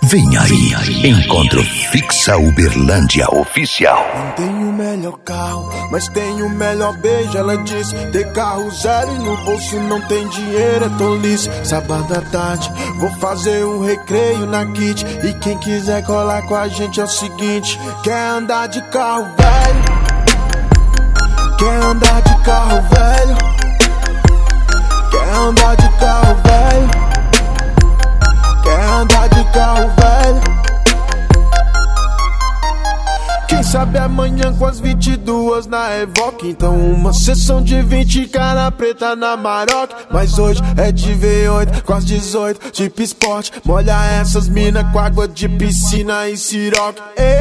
Vem aí, Encontro Fixa Uberlândia Oficial. Não tenho o melhor carro, mas tenho o melhor beijo. Ela disse, ter carro zero e no bolso não tem dinheiro, é tolice. Sábado à tarde, vou fazer um recreio na Kit. E quem quiser colar com a gente é o seguinte: quer andar de carro velho? Quer andar de carro velho? Quer andar de carro velho? Quer andar de carro velho? Quem sabe amanhã com as 22 na Evoque. Então uma sessão de 20 cara preta na Maroc. Mas hoje é de V8 com as 18 tipo esporte. Molha essas mina com água de piscina e siroque.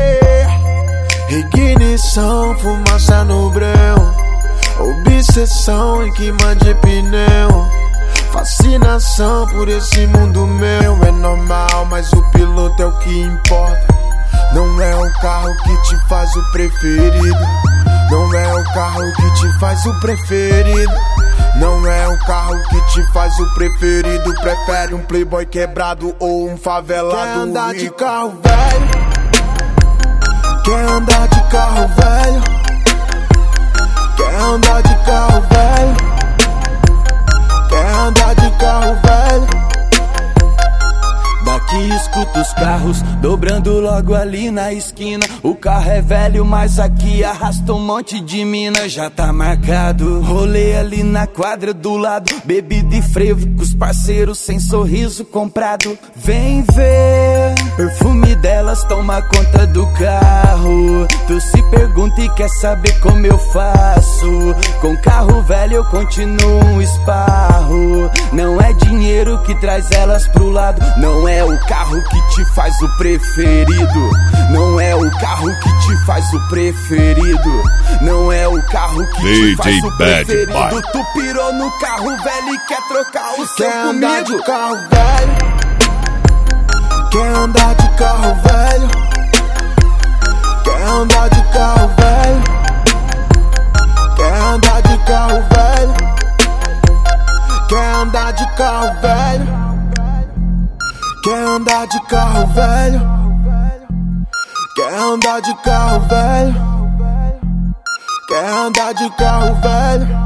Ignição, fumaça no breu. Obsessão em queima de pneu. Fascinação por esse mundo meu. É normal, mas o piloto é o que importa. Não é o carro que te faz o preferido. Não é o carro que te faz o preferido. Não é o carro que te faz o preferido. Prefere um playboy quebrado ou um favelado. Quer andar rico de carro velho? Quer andar de carro velho? Quer andar de carro velho? Quer andar de carro velho? Daqui escuta os carros dobrando logo ali na esquina. O carro é velho, mas aqui arrasta um monte de mina. Já tá marcado, rolê ali na quadra do lado. Bebida e frevo com os parceiros sem sorriso comprado. Vem ver, perfume delas toma conta do carro. Tu se pergunta e quer saber como eu faço. Com carro velho eu continuo um esparro. Não é dinheiro que traz elas pro lado. Não é o carro que te faz o preferido. Não é o carro que te faz o preferido. Não é o carro que te faz o preferido. Tu pirou no carro velho e quer trocar o seu quer comigo. Andar de carro velho? Quer andar de carro velho? Quer andar de carro velho? Quer andar de carro velho? Quer andar de carro velho? Quer andar de carro velho? Quer andar de carro velho? Quer andar de carro velho?